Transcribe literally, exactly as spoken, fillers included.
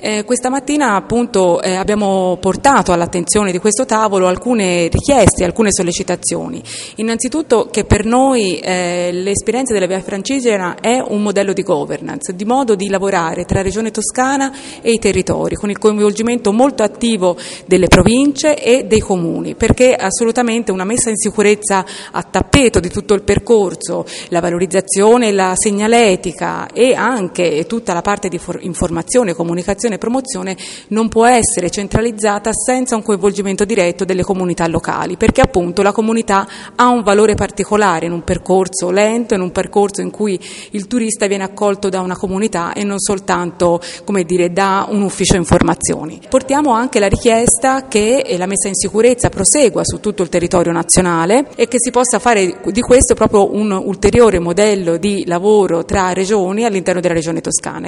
Eh, questa mattina appunto eh, abbiamo portato all'attenzione di questo tavolo alcune richieste, alcune sollecitazioni. Innanzitutto che per noi eh, l'esperienza della Via Francigena è un modello di governance, di modo di lavorare tra Regione Toscana e i territori, con il coinvolgimento molto attivo delle province e dei comuni, perché assolutamente una messa in sicurezza a tappeto di tutto il percorso, la valorizzazione, la segnaletica e anche tutta la parte di informazione, comunicazione e promozione non può essere centralizzata senza un coinvolgimento diretto delle comunità locali, perché appunto la comunità ha un valore particolare in un percorso lento, in un percorso in cui il turista viene accolto da una comunità e non soltanto, come dire, da un ufficio informazioni. Portiamo anche la richiesta che la messa in sicurezza prosegua su tutto il territorio nazionale e che si possa fare di questo proprio un ulteriore modello di lavoro tra regioni all'interno della Regione Toscana.